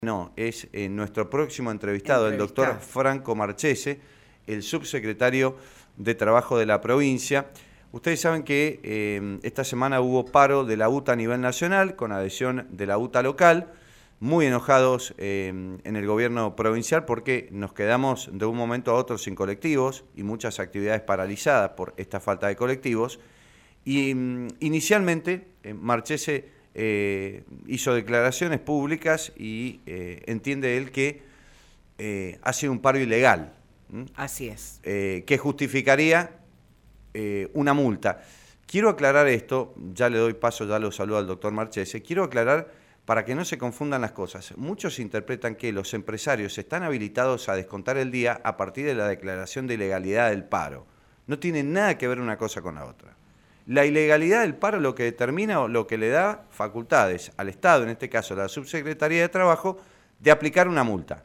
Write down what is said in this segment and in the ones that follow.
No, es nuestro próximo entrevistado, el doctor Franco Marchese, el subsecretario de Trabajo de la provincia. Ustedes saben que esta semana hubo paro de la UTA a nivel nacional, con adhesión de la UTA local, muy enojados en el gobierno provincial porque nos quedamos de un momento a otro sin colectivos y muchas actividades paralizadas por esta falta de colectivos. Y inicialmente Marchese hizo declaraciones públicas y entiende él que ha sido un paro ilegal. Así es. Que justificaría una multa. Quiero aclarar esto, ya le doy paso, ya lo saludo al doctor Marchese, quiero aclarar para que no se confundan las cosas. Muchos interpretan que los empresarios están habilitados a descontar el día a partir de la declaración de ilegalidad del paro. No tiene nada que ver una cosa con la otra. La ilegalidad del paro lo que determina o lo que le da facultades al Estado, en este caso a la Subsecretaría de Trabajo, de aplicar una multa.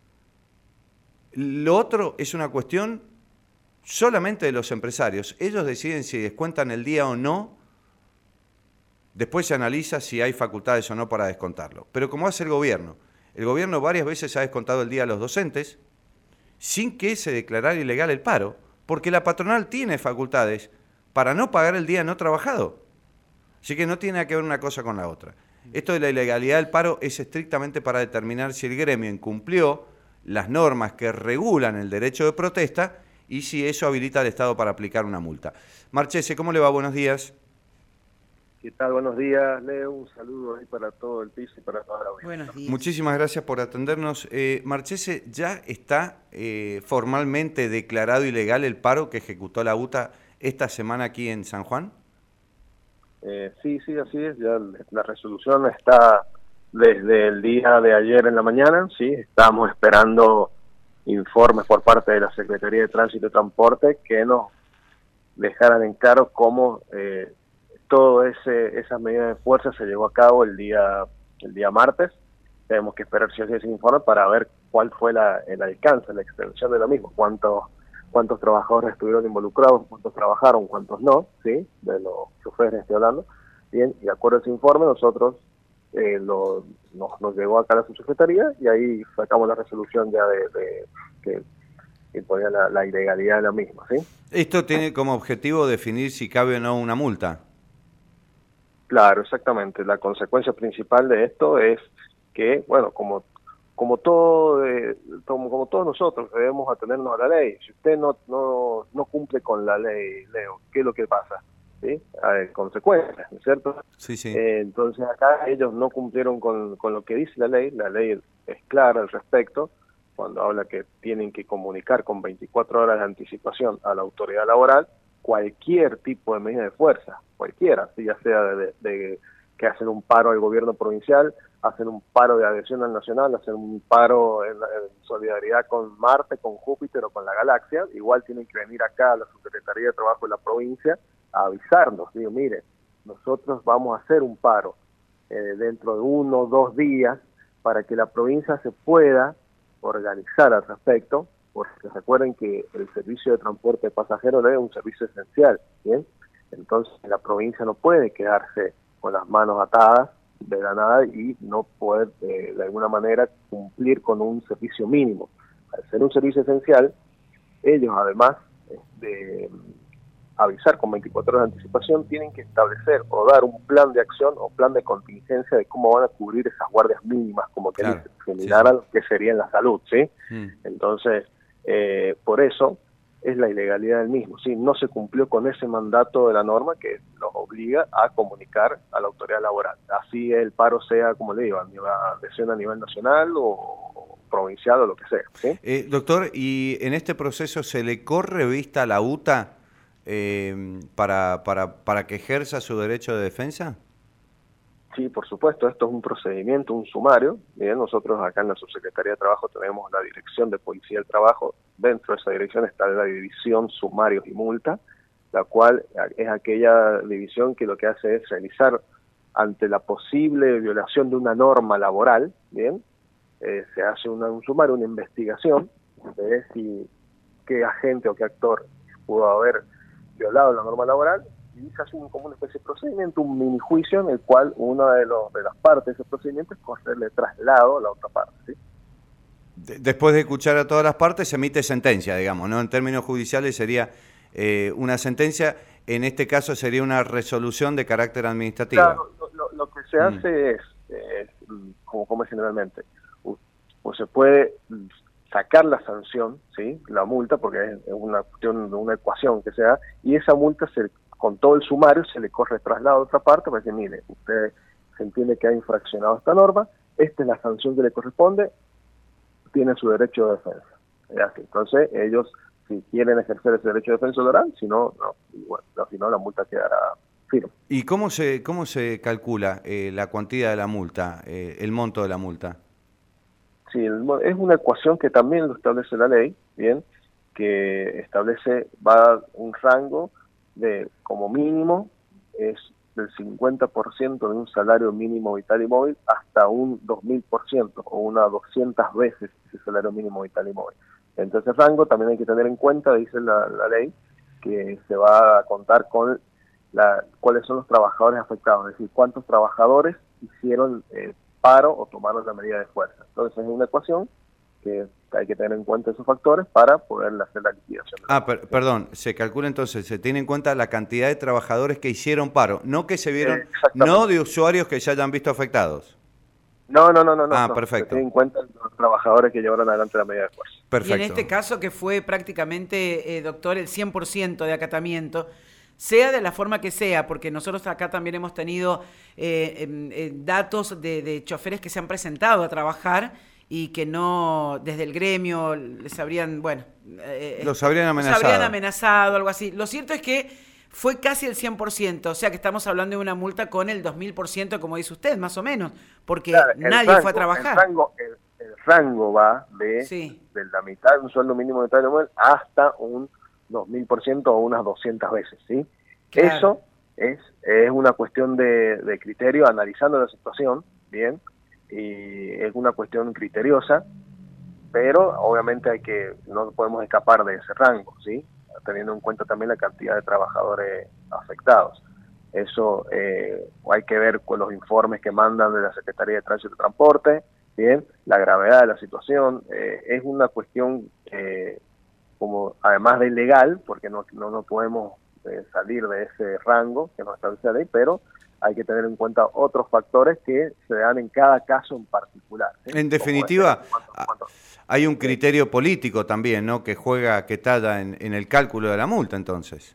Lo otro es una cuestión solamente de los empresarios. Ellos deciden si descuentan el día o no, después se analiza si hay facultades o no para descontarlo. Pero como hace el gobierno varias veces ha descontado el día a los docentes sin que se declarara ilegal el paro, porque la patronal tiene facultades para no pagar el día no trabajado. Así que no tiene nada que ver una cosa con la otra. Esto de la ilegalidad del paro es estrictamente para determinar si el gremio incumplió las normas que regulan el derecho de protesta y si eso habilita al Estado para aplicar una multa. Marchese, ¿cómo le va? Buenos días. ¿Qué tal? Buenos días, Leo. Un saludo ahí para todo el piso y para toda la audiencia. Buenos días. Muchísimas gracias por atendernos. Marchese, ¿ya está formalmente declarado ilegal el paro que ejecutó la UTA esta semana aquí en San Juan? Sí, así es. Ya la resolución está desde el día de ayer en la mañana. Sí, estamos esperando informes por parte de la Secretaría de Tránsito y Transporte que nos dejaran en claro cómo toda esa medida de fuerza se llevó a cabo el día martes. Tenemos que esperar si ese informe para ver cuál fue el alcance, la extensión de lo mismo, cuántos trabajadores estuvieron involucrados, cuántos trabajaron, cuántos no, ¿sí? De los choferes estoy hablando. Bien, y de acuerdo a ese informe nosotros nos llegó acá a la subsecretaría y ahí sacamos la resolución ya que ponía la ilegalidad de la misma, ¿sí? Esto tiene como objetivo definir si cabe o no una multa. Claro, exactamente. La consecuencia principal de esto es que, bueno, como todos nosotros debemos atenernos a la ley. Si usted no cumple con la ley, Leo, ¿qué es lo que pasa? ¿Sí? Hay consecuencias, ¿no es cierto? Sí. Entonces acá ellos no cumplieron con lo que dice la ley es clara al respecto, cuando habla que tienen que comunicar con 24 horas de anticipación a la autoridad laboral cualquier tipo de medida de fuerza, cualquiera, ¿sí? Ya sea de que hacen un paro al gobierno provincial, hacen un paro de adhesión al nacional, hacen un paro en solidaridad con Marte, con Júpiter o con la galaxia, igual tienen que venir acá a la Subsecretaría de Trabajo de la provincia a avisarnos, digo, mire, nosotros vamos a hacer un paro dentro de 1 o 2 días para que la provincia se pueda organizar al respecto, porque recuerden que el servicio de transporte de pasajeros es un servicio esencial, ¿bien? Entonces la provincia no puede quedarse con las manos atadas de la nada y no poder de alguna manera cumplir con un servicio mínimo. Al ser un servicio esencial, ellos además de avisar con 24 horas de anticipación, tienen que establecer o dar un plan de acción o plan de contingencia de cómo van a cubrir esas guardias mínimas, como que claro, similar a lo que sería en la salud, ¿sí? Entonces, por eso es la ilegalidad del mismo, ¿sí? No se cumplió con ese mandato de la norma que los obliga a comunicar a la autoridad laboral. Así el paro sea, como le digo, a nivel nacional o provincial o lo que sea, ¿sí? Doctor, ¿y en este proceso se le corre vista a la UTA para que ejerza su derecho de defensa? Sí, por supuesto, esto es un procedimiento, un sumario. Bien, nosotros acá en la Subsecretaría de Trabajo tenemos la Dirección de Policía del Trabajo. Dentro de esa dirección está la División Sumarios y Multa, la cual es aquella división que lo que hace es realizar ante la posible violación de una norma laboral, bien, se hace un sumario, una investigación de ver si qué agente o qué actor pudo haber violado la norma laboral y dice así como una especie de procedimiento, un mini juicio en el cual una de las partes de ese procedimiento es correrle traslado a la otra parte, ¿sí? Después de escuchar a todas las partes, se emite sentencia, digamos, ¿no? En términos judiciales sería una sentencia, en este caso sería una resolución de carácter administrativo. Claro, lo que se hace es, como es generalmente, pues se puede sacar la sanción, ¿sí? La multa, porque es una cuestión de una ecuación que se da, y esa multa con todo el sumario se le corre traslado a otra parte para decir, mire, usted se entiende que ha infraccionado esta norma, esta es la sanción que le corresponde, tiene su derecho de defensa. Entonces ellos, si quieren ejercer ese derecho de defensa, lo harán, si no, no. Y bueno, si no, la multa quedará firme. ¿Y cómo se calcula la cuantía de la multa, el monto de la multa? Sí, es una ecuación que también lo establece la ley, bien, que va a dar un rango de, como mínimo, es del 50% de un salario mínimo vital y móvil hasta un 2000% o unas 200 veces ese salario mínimo vital y móvil. Entonces ese rango también hay que tener en cuenta, dice la ley, que se va a contar con cuáles son los trabajadores afectados, es decir, cuántos trabajadores hicieron paro o tomaron la medida de fuerza. Entonces es una ecuación que hay que tener en cuenta esos factores para poder hacer la liquidación. Perdón, se calcula entonces, se tiene en cuenta la cantidad de trabajadores que hicieron paro, no que se vieron, no de usuarios que se hayan visto afectados. No. Perfecto. Se tiene en cuenta los trabajadores que llevaron adelante la medida de fuerza. Perfecto. Y en este caso que fue prácticamente, doctor, el 100% de acatamiento, sea de la forma que sea, porque nosotros acá también hemos tenido datos de choferes que se han presentado a trabajar y que no, desde el gremio, les habrían, los habrían amenazado. Los habrían amenazado, algo así. Lo cierto es que fue casi el 100%, o sea que estamos hablando de una multa con el 2000%, como dice usted, más o menos, porque claro, nadie fue a trabajar. El rango va de la mitad de un sueldo mínimo de salario móvil hasta un 2000% o unas 200 veces, ¿sí? Claro. Eso es una cuestión de criterio, analizando la situación, bien, y es una cuestión criteriosa, pero obviamente no podemos escapar de ese rango, ¿sí? Teniendo en cuenta también la cantidad de trabajadores afectados. Eso hay que ver con los informes que mandan de la Secretaría de Tránsito y Transporte, bien, la gravedad de la situación. Es una cuestión como además de ilegal, porque no podemos salir de ese rango que nos establece la ley, pero hay que tener en cuenta otros factores que se dan en cada caso en particular, ¿sí? En definitiva, hay un criterio político también, ¿no?, que talla en el cálculo de la multa, entonces.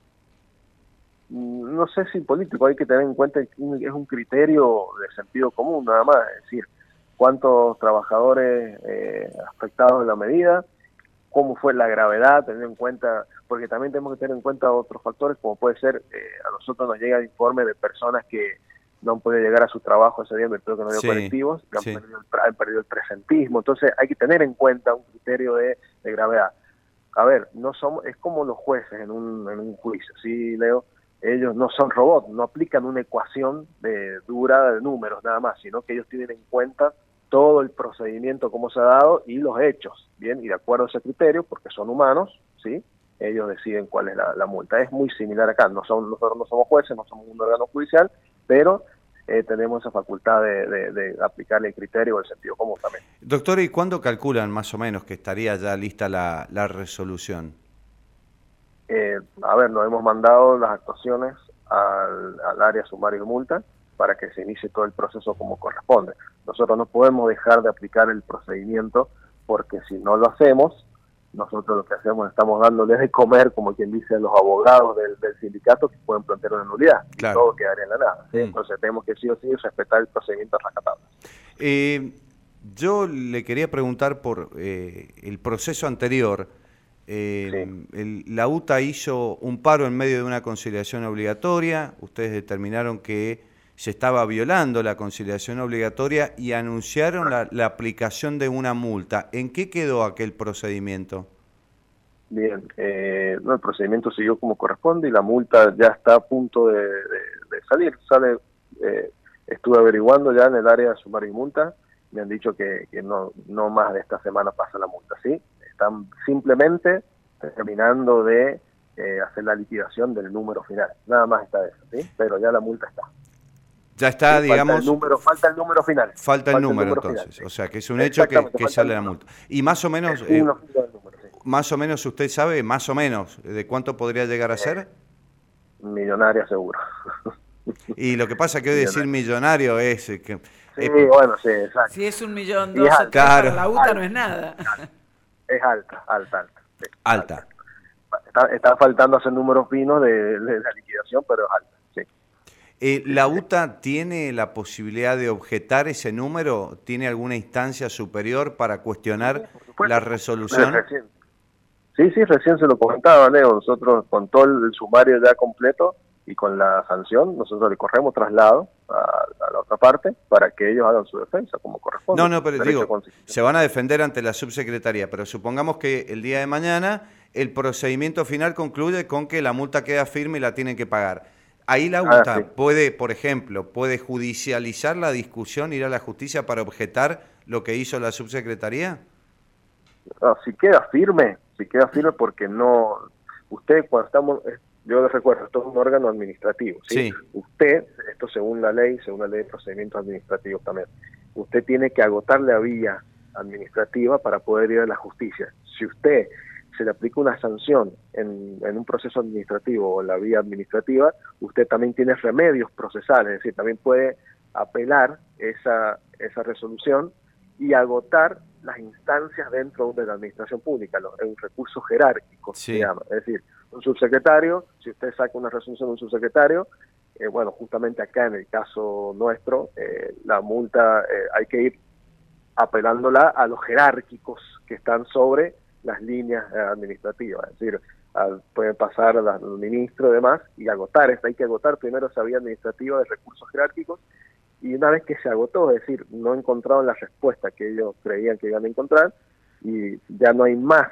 No sé si político, hay que tener en cuenta que es un criterio de sentido común, nada más, es decir, cuántos trabajadores afectados de la medida, cómo fue la gravedad, tener en cuenta, porque también tenemos que tener en cuenta otros factores, como puede ser, a nosotros nos llega el informe de personas que no han podido llegar a su trabajo ese día, me creo que no había colectivos, que han perdido el presentismo, entonces hay que tener en cuenta un criterio de gravedad. A ver, es como los jueces en un juicio, ¿sí, Leo? Ellos no son robots, no aplican una ecuación dura de números nada más, sino que ellos tienen en cuenta todo el procedimiento, cómo se ha dado y los hechos, ¿bien? Y de acuerdo a ese criterio, porque son humanos, ¿sí? Ellos deciden cuál es la multa. Es muy similar acá, nosotros no somos jueces, no somos un órgano judicial, pero tenemos esa facultad de aplicarle el criterio o el sentido común también. Doctor, ¿y cuándo calculan más o menos que estaría ya lista la resolución? A ver, nos hemos mandado las actuaciones al área sumario y multa para que se inicie todo el proceso como corresponde. Nosotros no podemos dejar de aplicar el procedimiento porque si no lo hacemos, nosotros lo que hacemos estamos dándoles de comer, como quien dice, a los abogados del sindicato que pueden plantear una nulidad. Claro. Y todo quedaría en la nada, ¿sí? Entonces tenemos que sí o sí respetar el procedimiento a rajatabla. Yo le quería preguntar por el proceso anterior. La UTA hizo un paro en medio de una conciliación obligatoria, ustedes determinaron que se estaba violando la conciliación obligatoria y anunciaron la aplicación de una multa. ¿En qué quedó aquel procedimiento? Bien, el procedimiento siguió como corresponde y la multa ya está a punto de salir. Estuve averiguando ya en el área de sumario y multa, me han dicho que no más de esta semana pasa la multa, ¿sí? Están simplemente terminando de hacer la liquidación del número final. Nada más está eso, ¿sí? Pero ya la multa está. Ya está, Sí, digamos... falta el número final. Falta el número entonces, final, sí. O sea, que es un hecho que sale la multa. Y más o menos... Más o menos, ¿usted sabe más o menos de cuánto podría llegar a ser? Millonaria seguro. Y lo que pasa es que hoy decir millonario es... que sí, bueno, sí, exacto. Si es 1.200.000 claro, para la UTA no es nada. Es alta. Sí, alta. Está faltando hacer números finos de la liquidación, pero es alta, sí. ¿La UTA tiene la posibilidad de objetar ese número? ¿Tiene alguna instancia superior para cuestionar la resolución? Sí, recién se lo comentaba, Leo. Nosotros, con todo el sumario ya completo y con la sanción, nosotros le corremos traslado a la otra parte para que ellos hagan su defensa como corresponde. No, pero digo, se van a defender ante la subsecretaría, pero supongamos que el día de mañana el procedimiento final concluye con que la multa queda firme y la tienen que pagar. Ahí la UTA sí. puede, por ejemplo, puede judicializar la discusión, ir a la justicia para objetar lo que hizo la subsecretaría. No, si queda firme porque no, usted cuando estamos, yo les recuerdo, esto es un órgano administrativo, ¿sí? Usted, esto según la ley de procedimientos administrativos también, usted tiene que agotar la vía administrativa para poder ir a la justicia. Si usted se le aplica una sanción en un proceso administrativo o en la vía administrativa, usted también tiene remedios procesales, es decir, también puede apelar esa resolución y agotar las instancias dentro de la administración pública, un recurso jerárquico se llama. Es decir, un subsecretario, si usted saca una resolución de un subsecretario, bueno, justamente acá en el caso nuestro, la multa hay que ir apelándola a los jerárquicos que están sobre las líneas administrativas, es decir, pueden pasar a los ministros y demás y agotar, hay que agotar primero esa vía administrativa de recursos jerárquicos. Y una vez que se agotó, es decir, no encontraron la respuesta que ellos creían que iban a encontrar y ya no hay más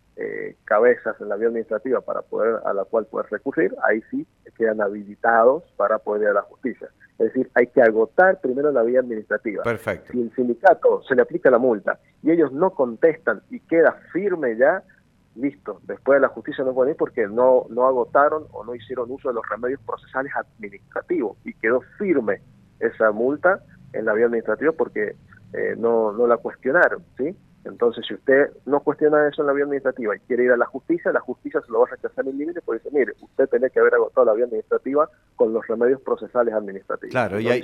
cabezas en la vía administrativa a la cual poder recurrir, ahí sí quedan habilitados para poder ir a la justicia. Es decir, hay que agotar primero la vía administrativa. Perfecto. Si el sindicato se le aplica la multa y ellos no contestan y queda firme ya, listo. Después de la justicia no pueden ir porque no agotaron o no hicieron uso de los remedios procesales administrativos y quedó firme esa multa en la vía administrativa porque no la cuestionaron, ¿sí? Entonces, si usted no cuestiona eso en la vía administrativa y quiere ir a la justicia se lo va a rechazar en límite porque dice, mire, usted tenía que haber agotado la vía administrativa con los remedios procesales administrativos. Claro, y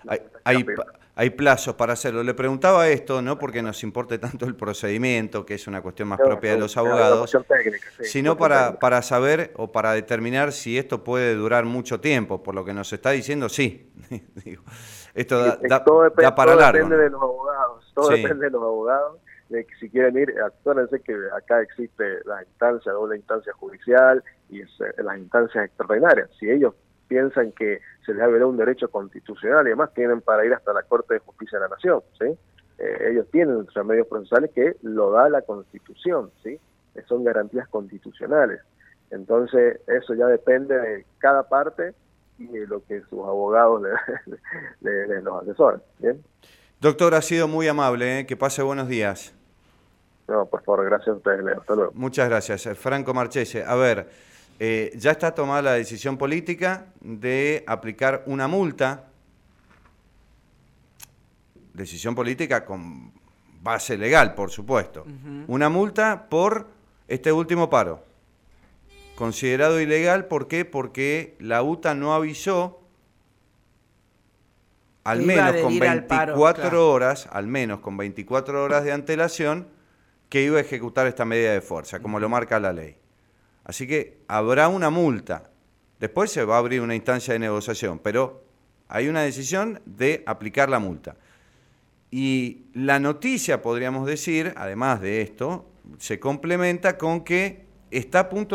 hay plazos para hacerlo. Le preguntaba esto, no porque nos importe tanto el procedimiento, que es una cuestión más propia de los abogados, técnica, sino para saber o para determinar si esto puede durar mucho tiempo. Por lo que nos está diciendo, sí. Esto da para largo. Depende de los abogados, depende de los abogados. De que si quieren ir, acuérdense que acá existe la instancia, doble instancia judicial y las instancias extraordinarias. Si ellos piensan que se les debe dar un derecho constitucional y demás, tienen para ir hasta la Corte de Justicia de la Nación, ¿sí? Ellos tienen remedios procesales que lo da la Constitución, ¿sí? Son garantías constitucionales. Entonces, eso ya depende de cada parte y de lo que sus abogados les los asesoran, ¿bien? Doctor, ha sido muy amable, ¿eh? Que pase buenos días. No, por favor, gracias a ustedes, Leo. Hasta luego. Muchas gracias. Franco Marchese, a ver, ya está tomada la decisión política de aplicar una multa, decisión política con base legal, por supuesto, una multa por este último paro, considerado ilegal. ¿Por qué? Porque la UTA no avisó al menos con 24 horas, al menos con 24 horas de antelación, que iba a ejecutar esta medida de fuerza, como lo marca la ley. Así que habrá una multa. Después se va a abrir una instancia de negociación, pero hay una decisión de aplicar la multa. Y la noticia, podríamos decir, además de esto, se complementa con que está a punto